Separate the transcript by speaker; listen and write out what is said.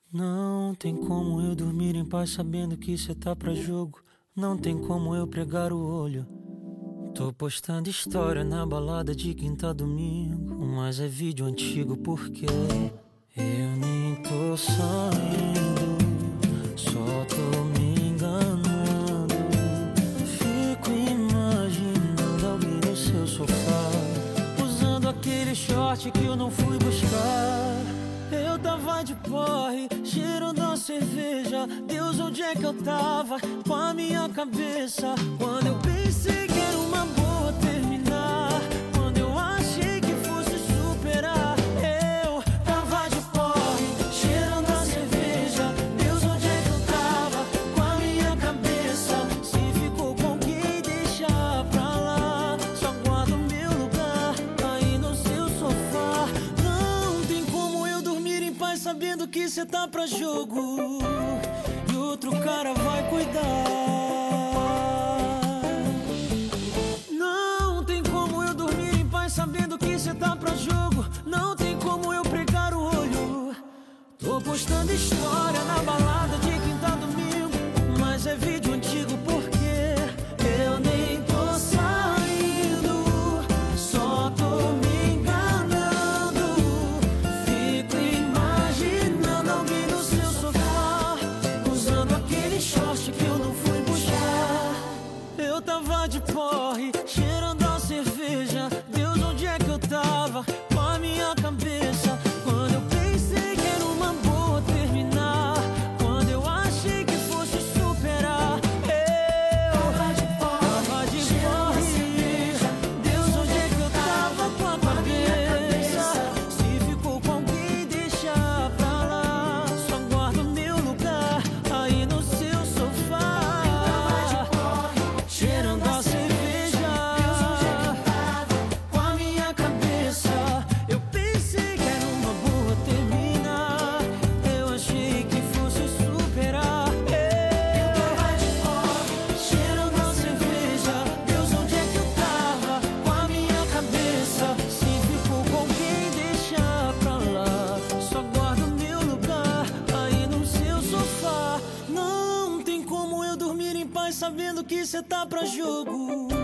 Speaker 1: Não tem como eu dormir em paz sabendo que cê tá pra jogo. Não tem como eu pregar o olho. Tô postando história na balada de quinta a domingo, mas é vídeo antigo porque eu nem tô saindo, só tô me enganando. Fico imaginando alguém no seu sofá, usando aquele short que eu não fui buscar. Eu tava de porre, cheirando a cerveja. Deus, onde é que eu tava com a minha cabeça? Quando eu pensei que era uma boa terminar, quando eu achei que fosse superar, eu tava de porre, cheirando a cerveja. Deus, onde é que eu tava com a minha cabeça? Se ficou com quem, deixa pra lá. Só guarda o meu lugar aí no seu sofá. Não tem como eu dormir em paz sabendo que cê tá pra jogo e outro cara vai cuidar. Não tem como eu dormir em paz sabendo que cê tá pra jogo. Não tem como eu pregar o olho. Tô postando história na balada de quinta a domingo, mas é vídeo antigo porque eu nem tô saindo, só tô me enganando. Fico imaginando alguém no seu sofá, usando aquele short que eu não fui buscar. Eu tava de porre, cheirando a cerveja. Deus, onde é que eu tava com a minha cabeça? Quando eu pensei que era uma boa terminar, quando eu achei que fosse superar, eu tava de porre, Deus, onde é que eu tava com a cabeça? Se ficou com alguém, deixa pra lá. Só guarda o meu lugar aí no seu sofá, cheirando a cerveja. Com a minha cabeça, eu pensei que era uma boa terminar, eu achei que fosse superar. Eu tava de porre, cheirando a cerveja. Deus, onde é que eu tava com a minha cabeça? Se ficou com quem, deixa pra lá. Só guarda o meu lugar aí no seu sofá. Não tem como eu dormir em paz sabendo que cê tá pra jogo